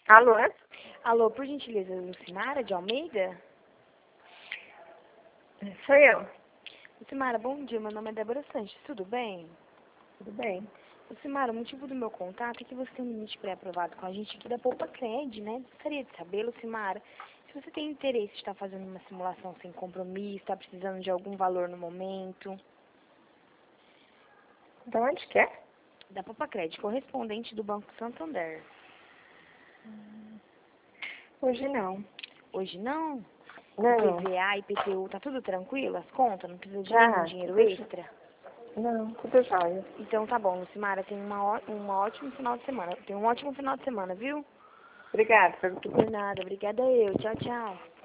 Alô? Alô, por gentileza, Lucimara de Almeida? Sou eu. Lucimara, bom dia. Meu nome é Débora Sanches. Tudo bem? Tudo bem? Lucimara, o motivo do meu contato é que você tem um limite pré-aprovado com a gente aqui da Poupa Cred, né? Gostaria de saber, Lucimara, se você tem interesse em estar fazendo uma simulação sem compromisso, está precisando de algum valor no momento. Da onde que é? Da Poupa Cred, correspondente do Banco Santander. Hoje não. Hoje não? Não. IPVA, IPTU, tá tudo tranquilo? As contas? Não precisa de Ah, nenhum dinheiro tudo extra? Não, tudo jóia. Então tá bom, Lucimara, tem um ótimo final de semana. Tem um ótimo final de semana, viu? Obrigada. Por nada, obrigada eu. Tchau, tchau.